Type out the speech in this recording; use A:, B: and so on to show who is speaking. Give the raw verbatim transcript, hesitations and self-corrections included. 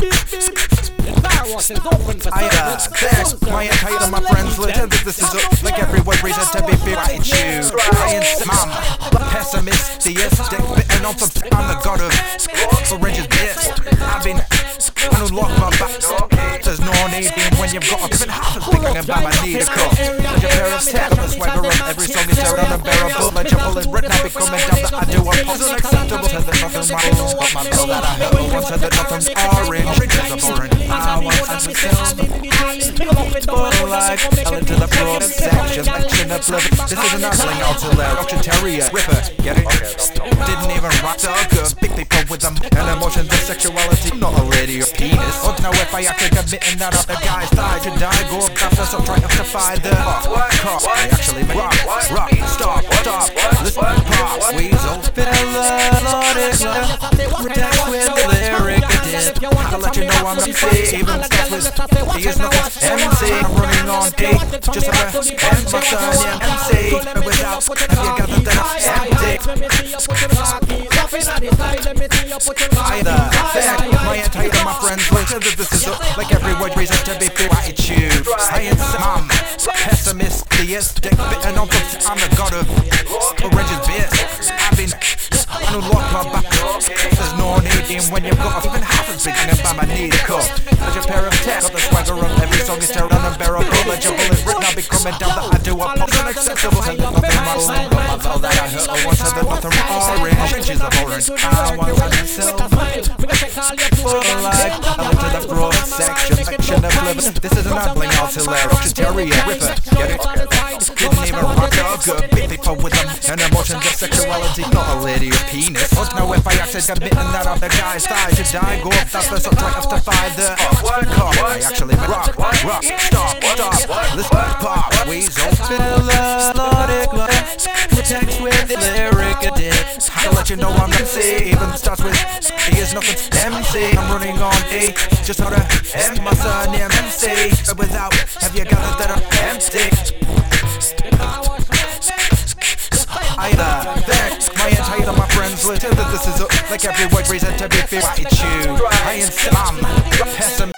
A: I uh, thanks my entire my friends listen that this is a, like everyone reason to be fear I choose. I am mom, pessimist, theistic, and on the I'm the god of oranges best. I've been unlock my back. There's no need when you've got a even half as big and bam, I need a cup. Like a pair of stairs, the swagger of every song is so unbearable. Like jumble and written, I be coming down that I do a pulse unacceptable. Said that nothing wrong, but my bill that I heard once said that nothing's orange. Because I'm boring, I want to sell. Like L into the floor section, action of living. This is an hustling outlaw, auction terrier, ripper, get it? Didn't even rock so good, big people with them and emotions and sexuality, not a lady or penis. Don't know if I actually admitting that other guys die to die, go after so try to defy the cost. I actually make rock, rock, stop, stop, listen, pop, weasel, fella, lord, it's protect with the lyric dip. I'll let you know I'm M C, even stuff with he is not M C. I'm running on D, just like a M, my son, yeah, M C. But without, have you gathered that I'm empty? Either, fact, my entire my friends listen that this is a, like every word reason to be fear I choose. I am mom, pessimist, theistic, and on the I'm the god of oranges best. I've been unlock my back. There's no need in when you've got even half as big and bam, I need a cup. There's a pair of tests, got the swagger of every song is terrible and unbearable. Legible is written, I'll be coming down that I do a pop unacceptable. Said that nothing wrong, but my bell that I heard I once said that nothing orange. Oranges are orange, I want to myself. Full like, I went to the broad section, section of living. This is an ambling artillery, auction terrier, ripper, get it? Didn't even rock or good, big people with them and emotions of sexuality, not a lady or penis. Don't know if I actually admitting that I'm the guy's thigh to die, go up that first, I'm trying to defy the cock. I actually meant rock, rock, stop, stop, listen, pop, weasel, fella, melodic, text with the lyric dip. I'll let you know I'm M C, even starts with he is nothing M C. I'm running on D, just how to M, my surname M C. But without, have you gathered that I'm empty? Either, thanks, my entire my friends listen that this is a, like every word reason to be fear I choose. I am mom, pessimist.